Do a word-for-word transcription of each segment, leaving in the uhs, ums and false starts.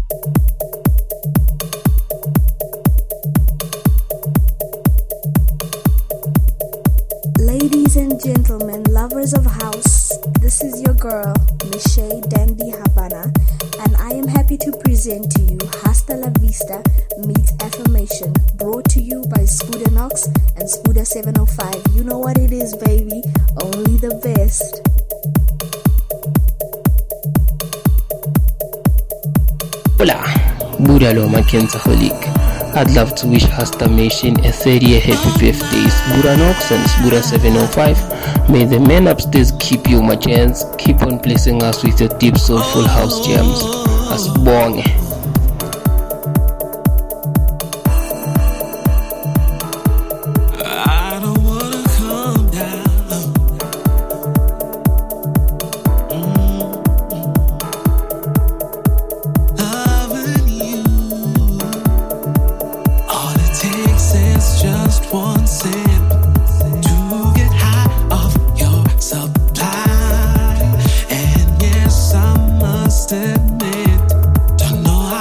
Ladies and gentlemen, lovers of house, this is your girl, Michelle Dandy Habana, and I am happy to present to you Hasta La Vista meets Affirmation, brought to you by Spuda Knox and Spuda seven oh five. You know what it is, baby, only the best. Hola, Buralo Mackenzie Holik. I'd love to wish Hasta Nation a thirty-year happy birthday. Spuda Knox and Spuda seven oh five. May the men upstairs keep you, my chance. Keep on blessing us with your deep soulful house gems. Asibonge. Admit, don't know how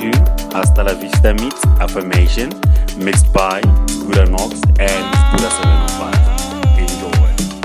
to Hasta La Vista meets Affirmation, mixed by Buddha Knox and Buddha seven oh five. Enjoy.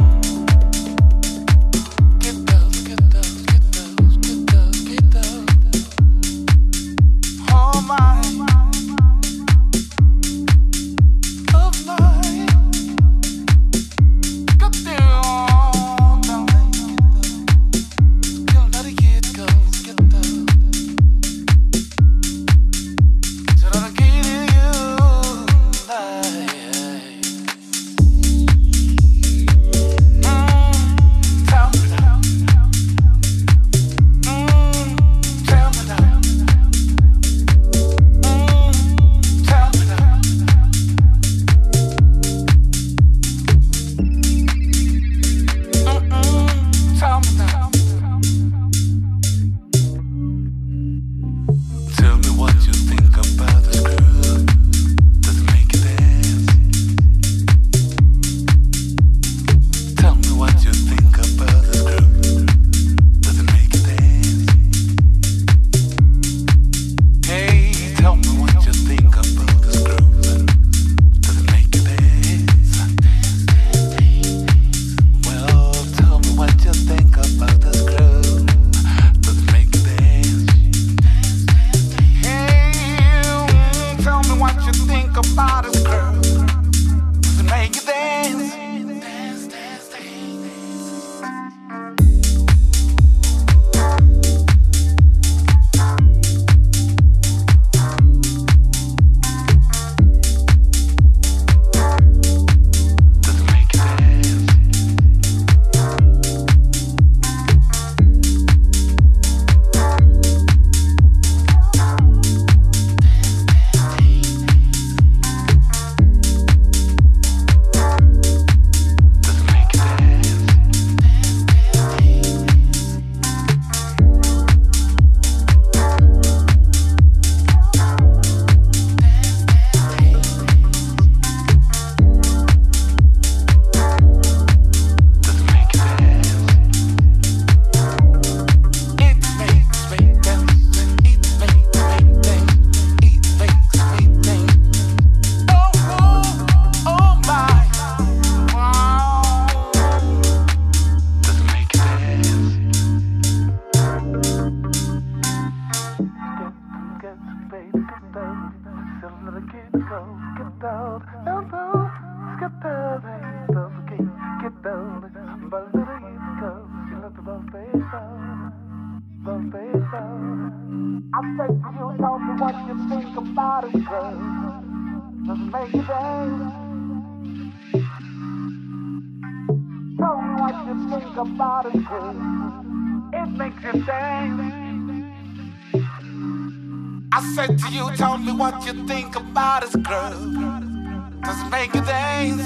Tell me what you think about this girl. Does it make you dance?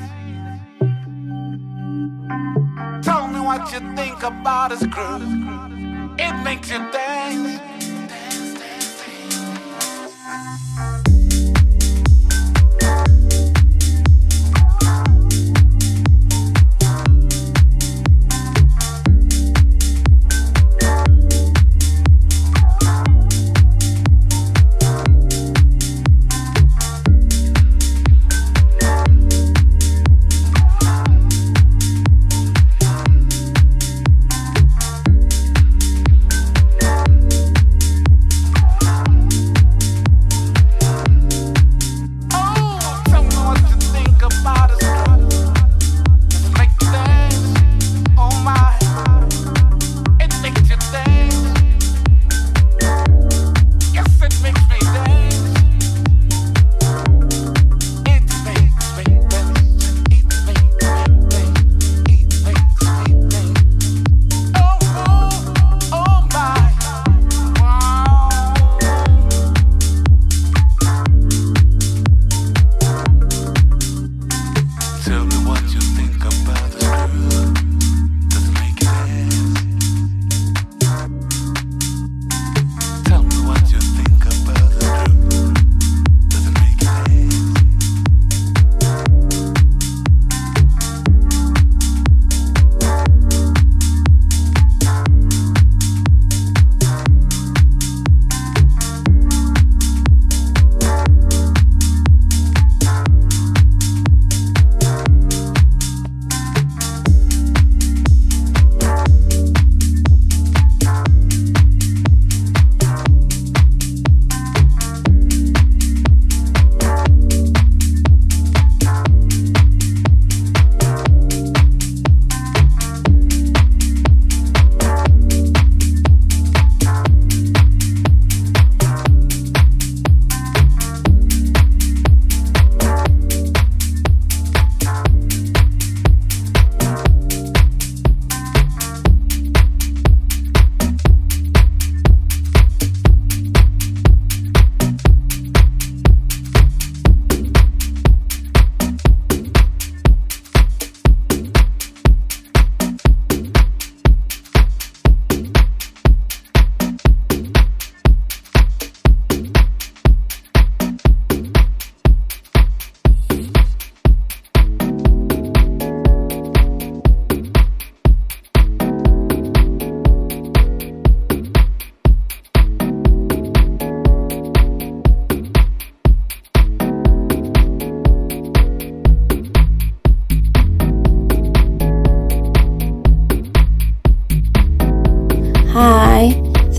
Tell me what you think about this girl. It makes you dance.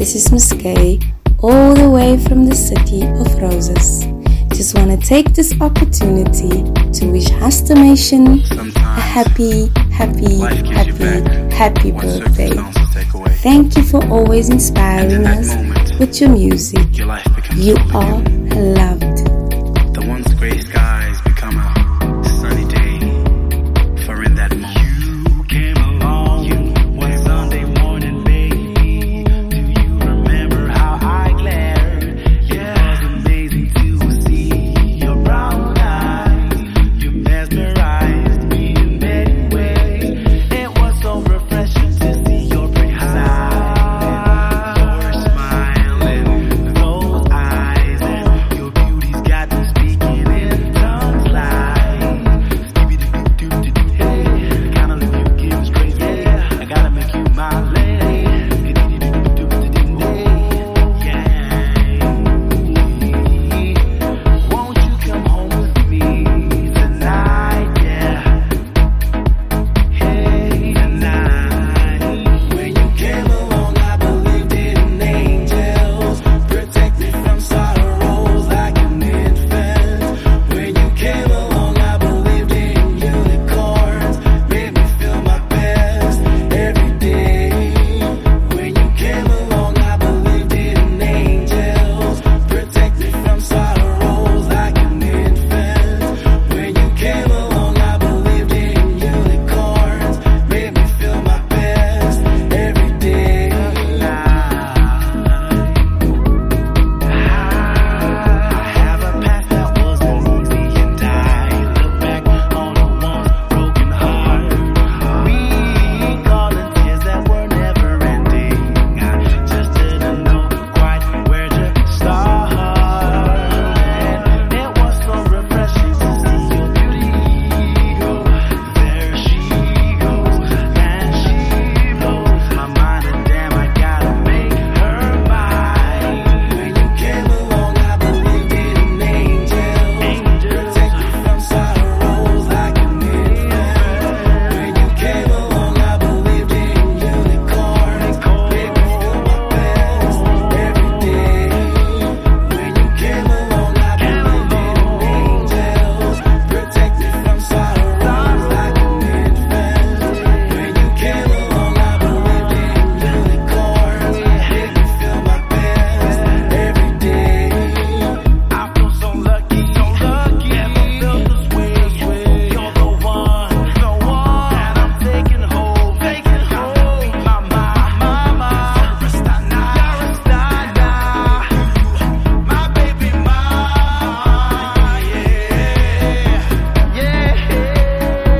this is Miss K, all the way from the city of Roses. Just want to take this opportunity to wish Hastamation a happy, happy, happy, happy birthday. Thank you for always inspiring us with your music. You are loved. The once gray skies become a sunny day. For in that moment you came along you, one Sunday morning, baby. Do you remember how I glared? Yeah. It was amazing to see your brown eyes. You mesmerized me in many ways. It was so refreshing to see your pretty side, your smile and those eyes, and your beauty's got me speaking in tongues like skibidi-doo-doo-doo-doo. Hey, kinda live you give straight, yeah. I gotta make you my lady. Skibidi-doo-doo-doo-doo. Yeah. Won't you come home with me tonight? Yeah. Hey, tonight. When you came along, I believed in angels. Protect me from sorrows like an infant. When you came along, I believed in unicorns. Made me feel my best every day. When you came along, I believed in angels. Protect me from sorrows like an infant. When you came along, I believed in unicorns. Made me feel my best every day. I have a past that wasn't easy, and I look back on a once broken heart. Recalling tears that were never ending. I just didn't know quite where to start. And it was so refreshing to see your beauty go. There she goes, and she blows my mind, and damn, I gotta make her mine. When you came along, I believed in angels. Protect me from sorrows like an infant. When you came along, I believed in unicorns. Made me feel my best every day. When you came along, I believed in angels. Protect me from sorrows like an infant. When you came along, I believed in unicorns. Made me feel my best every day. I feel so lucky, so lucky. Never felt this way. You're the one, the one that I'm taking home, taking home. My, my, my, Sarastana, Sarastana. My baby, my, yeah, yeah,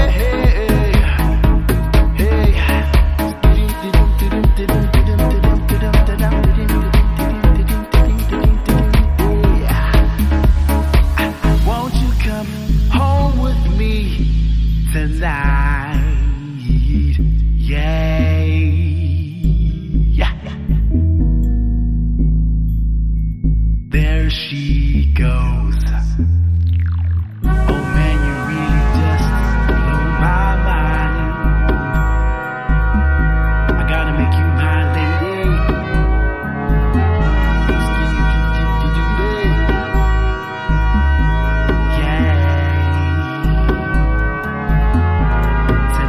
hey. Won't you come home with me tonight? Yeah. Yeah. There she goes. Oh man, you really just blow my mind. I gotta make you my lady. Yeah.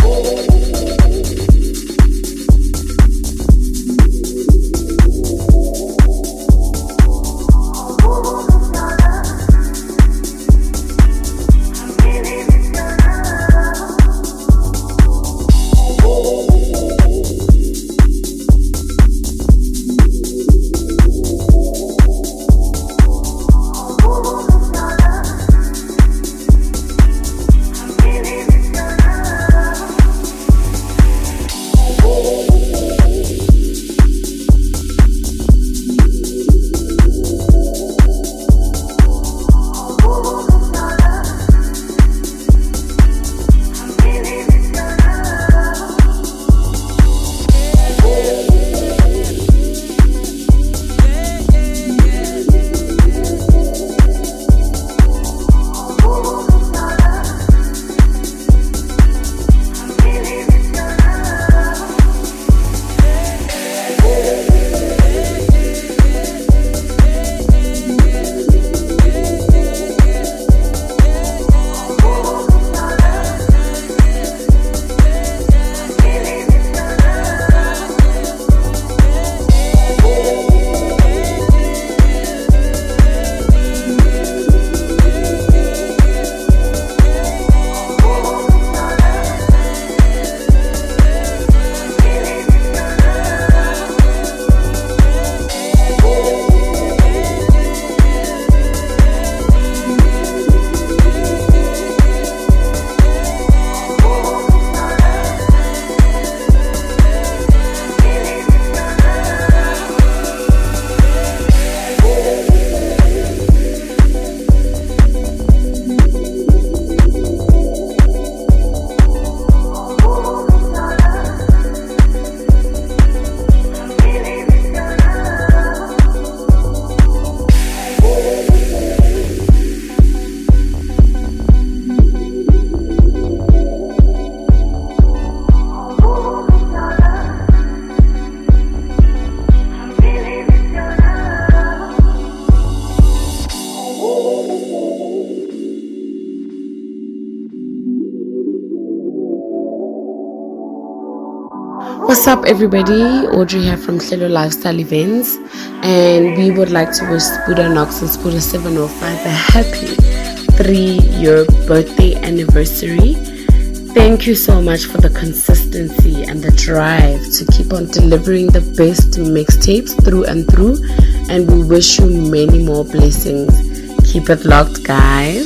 What's up, everybody? Audrey here from Hlelo Lifestyle Events, and we would like to wish Buddha Knox and Buddha seven oh five a happy three-year birthday anniversary. Thank you so much for the consistency and the drive to keep on delivering the best mixtapes through and through, and we wish you many more blessings. Keep it locked, guys.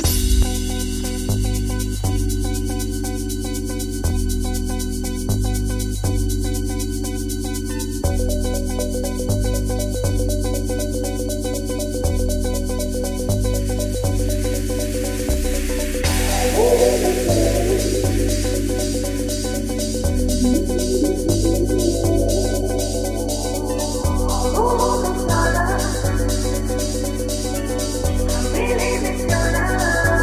Really miss your love.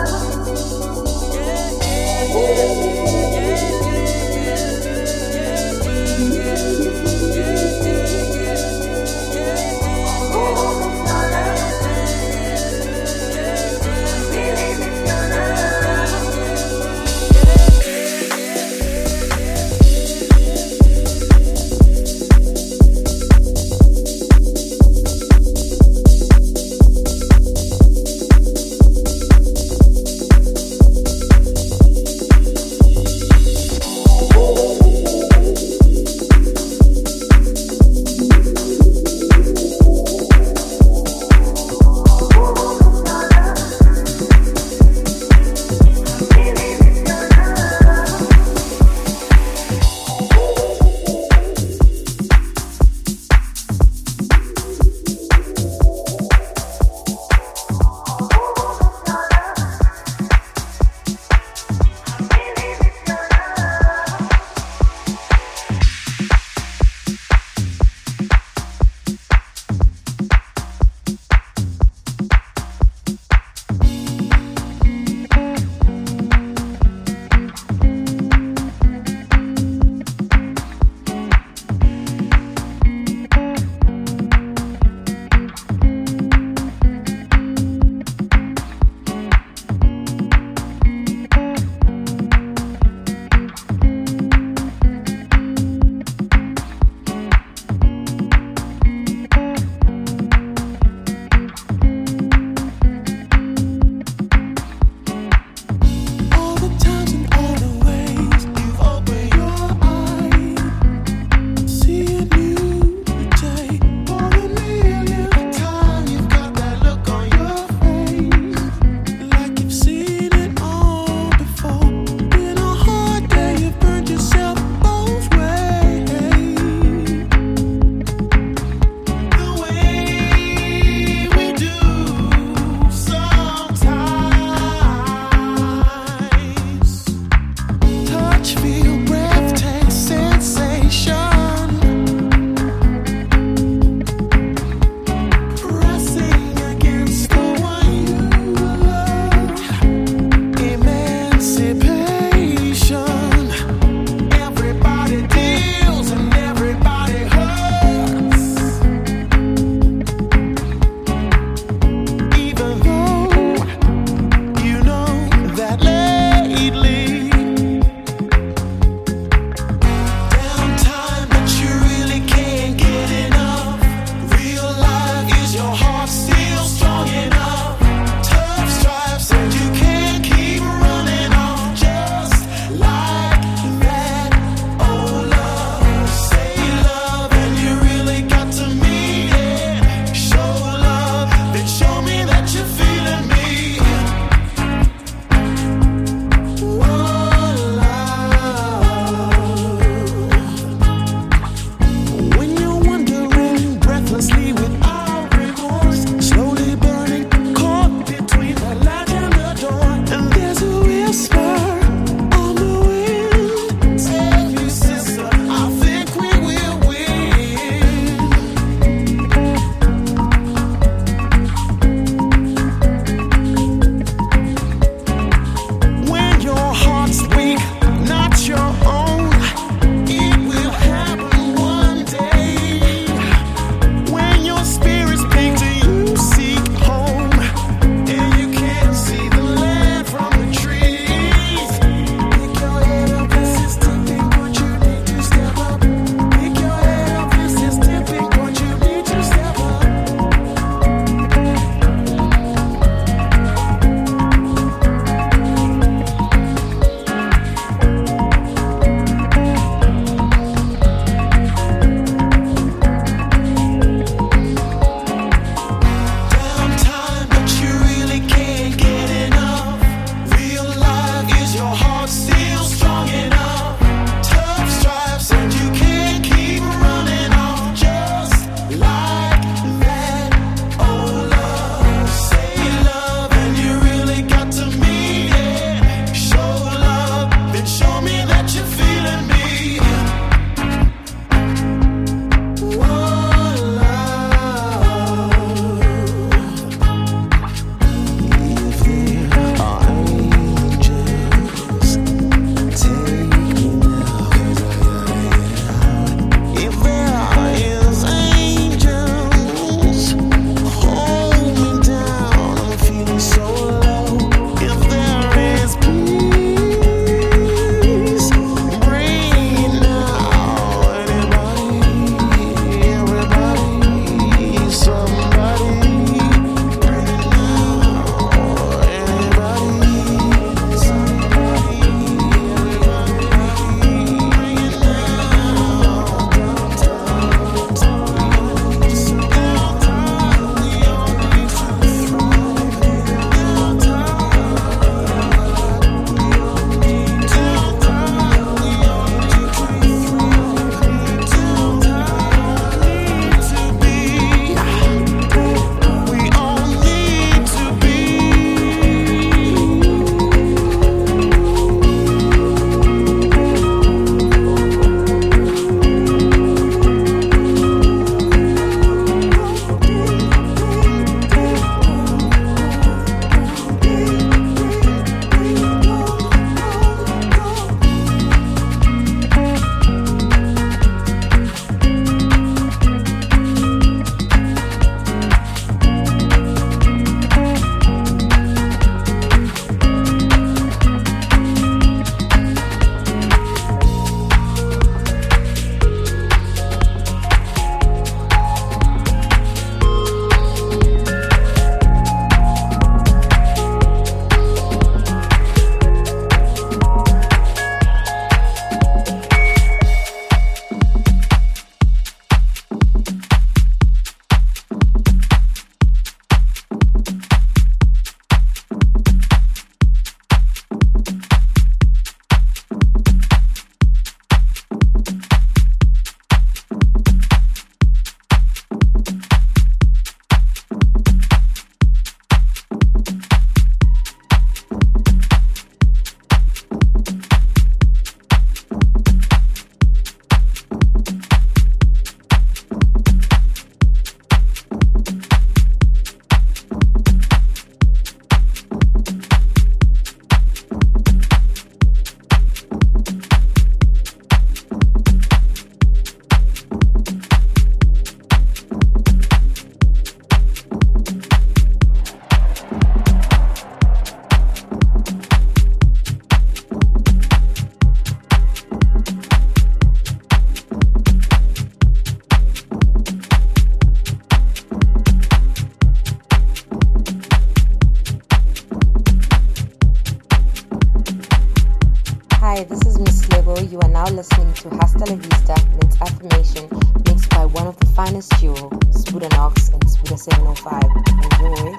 Chicago, you are now listening to Hasta La Vista, Mint Affirmation, mixed by one of the finest duo, Spuda Knox and Spuda seven oh five. Enjoy.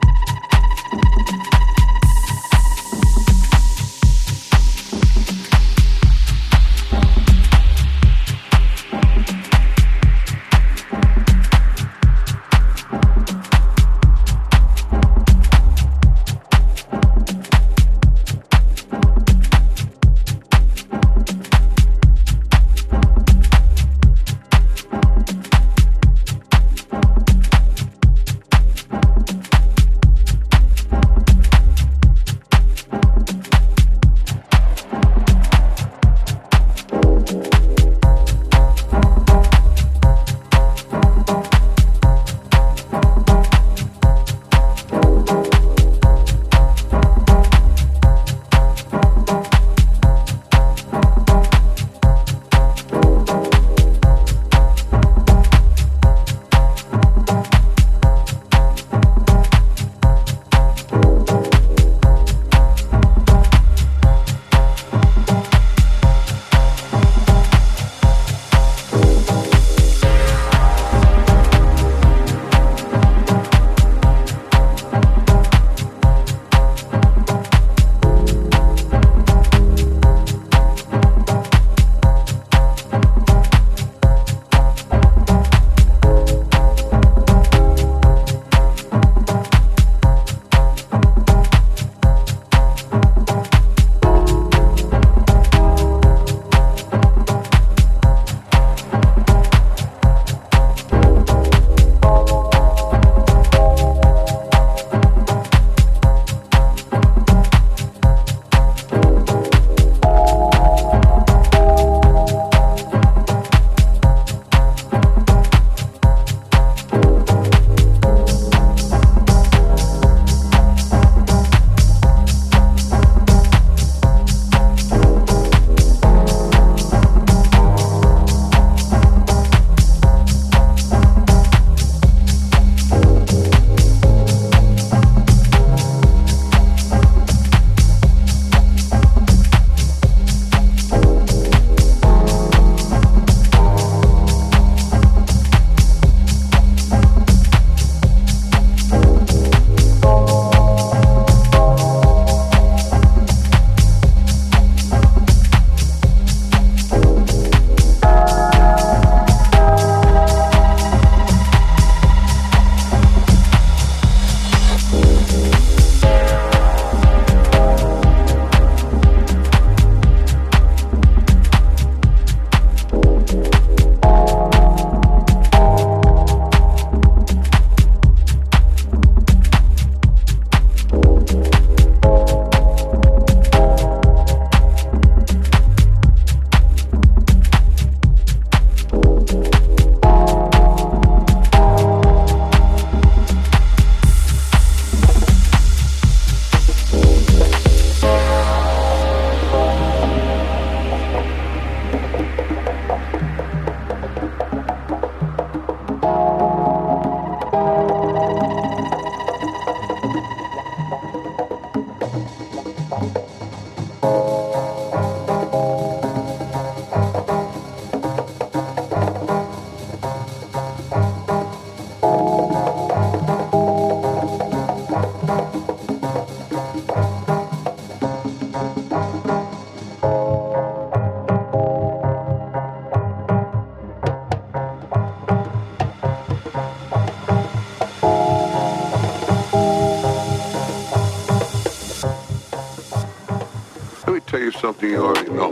tell you something you already know.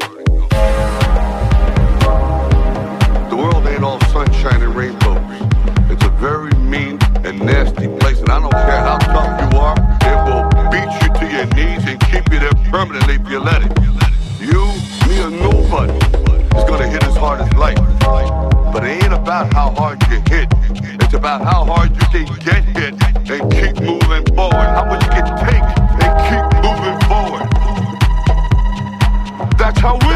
The world ain't all sunshine and rainbows. It's a very mean and nasty place, and I don't care how tough you are, it will beat you to your knees and keep you there permanently if you let it. You, me, or nobody is gonna hit as hard as life. But it ain't about how hard you hit. It's about how hard you can get hit and keep moving forward. How much you can take and keep moving forward. That's how we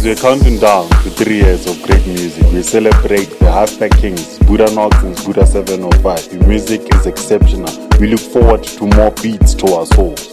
As we're counting down to three years of great music, we celebrate the Hasta Kings, Buddha Knox and Buddha seven oh five. Your music is exceptional. We look forward to more beats to our souls.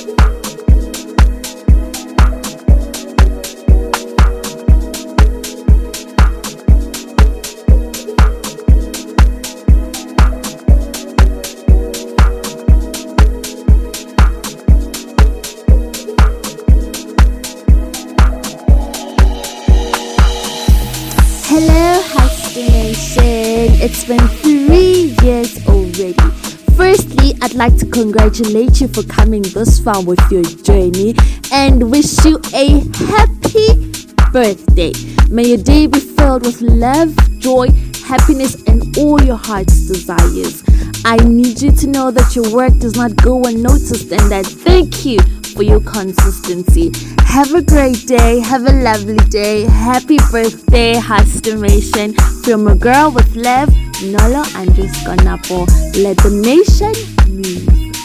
Hello, Hustle Nation. It's been three years already. Firstly, I'd like to congratulate you for coming this far with your journey and wish you a happy birthday. May your day be filled with love, joy, happiness, and all your heart's desires. I need you to know that your work does not go unnoticed and that thank you for your consistency. Have a great day. Have a lovely day. Happy birthday, Hustomation. From a girl with love, Nolo underscore Napo. Let the nation move.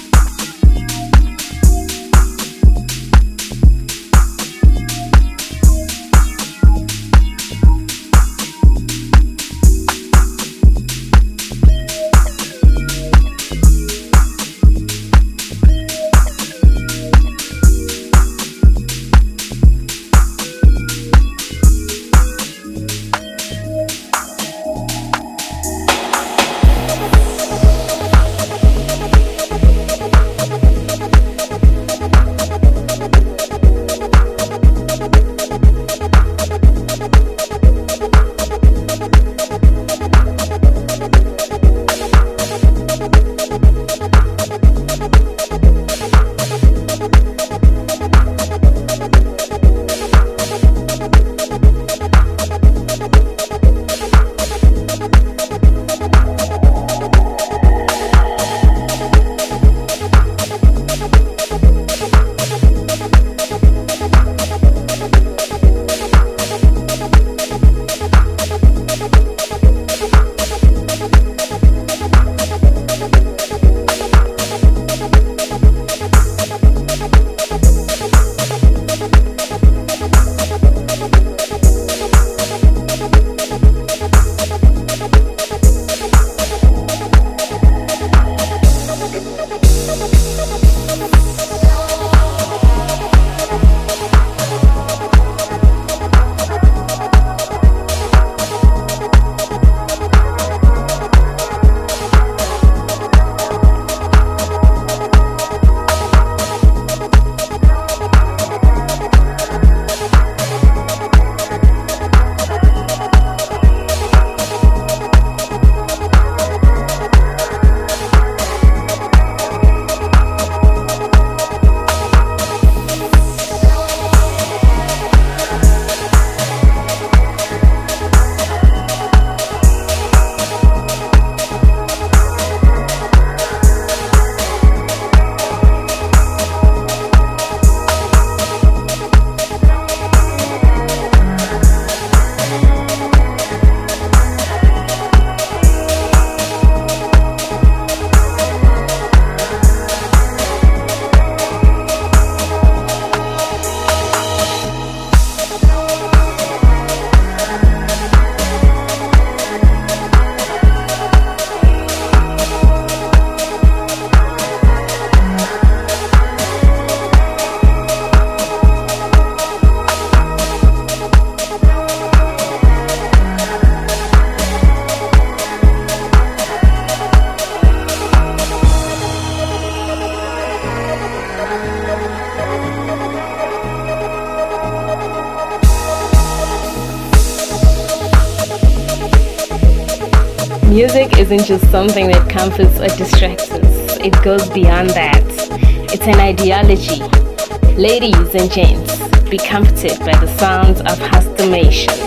Music isn't just something that comforts or distracts us. It goes beyond that. It's an ideology. Ladies and gents, be comforted by the sounds of Hustomation.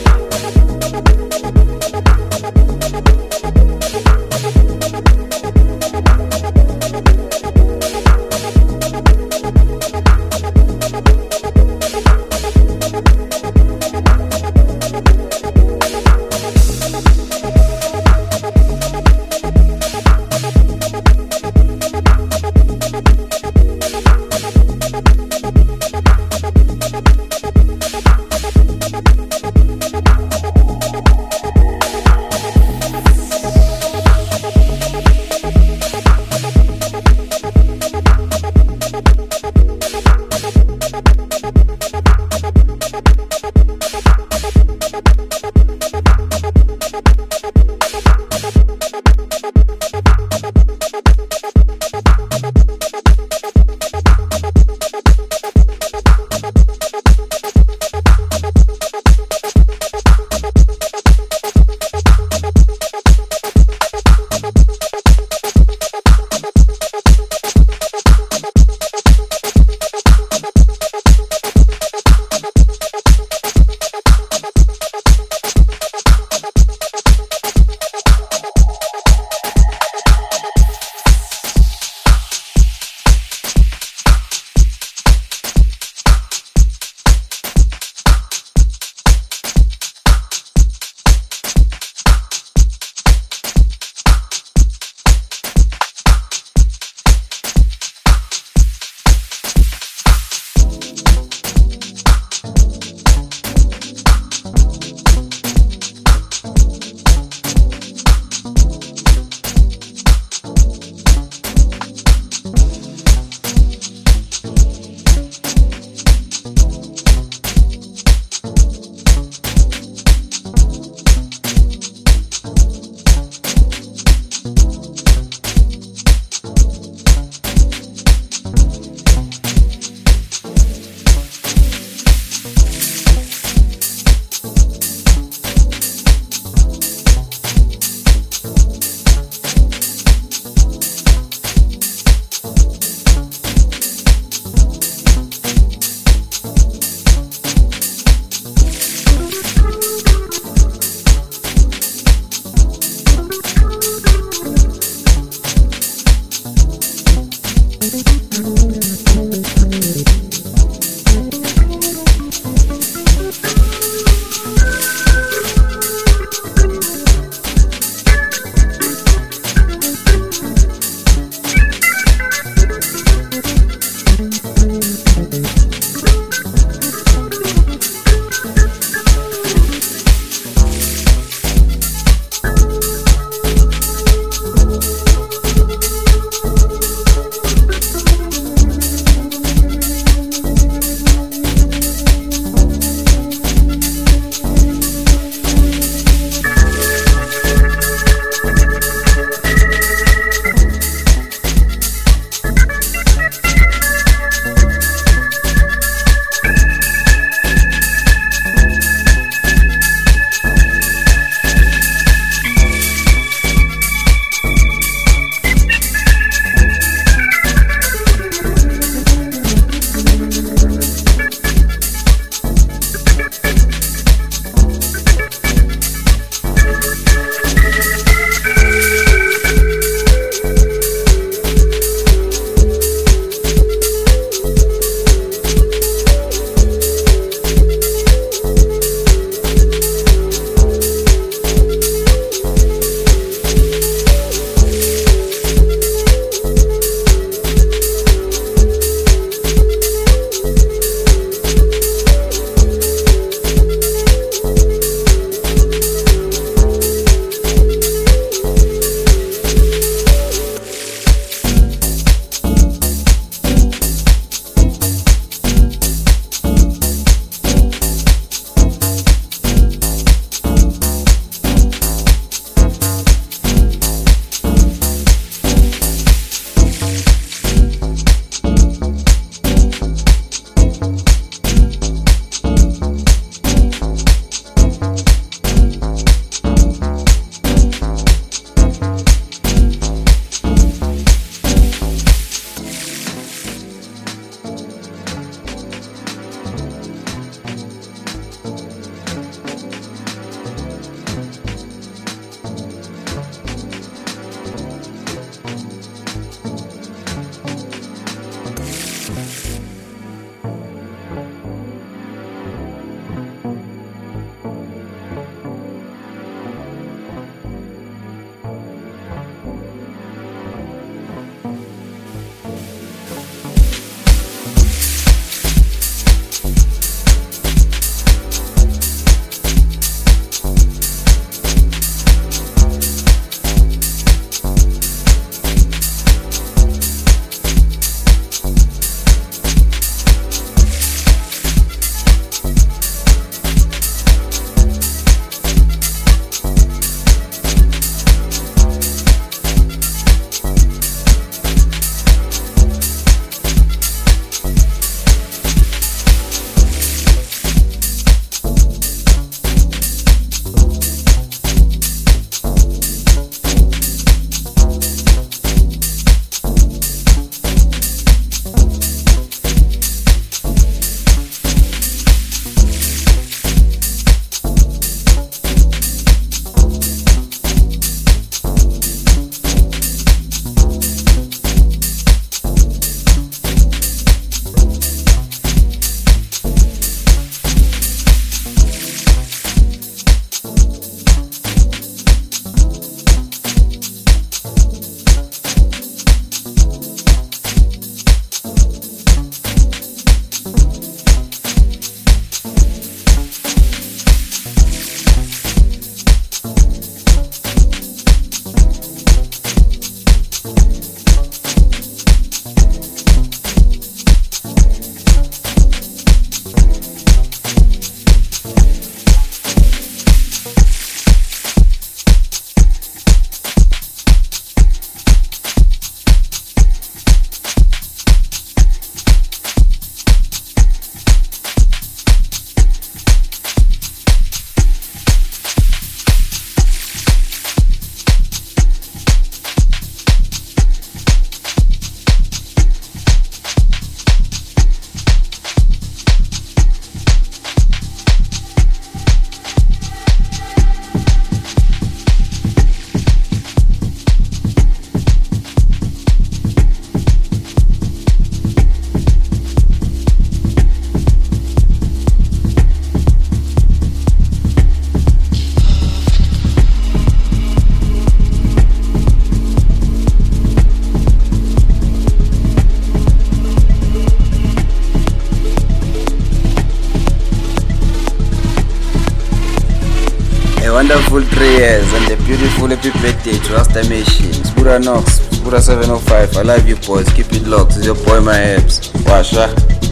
wonderful three years and a beautiful happy birthday to Rasta Machine. Spuda Knox, Spuda seven oh five. I love you boys. Keep it locked. It's your boy, my Hebs. Washa.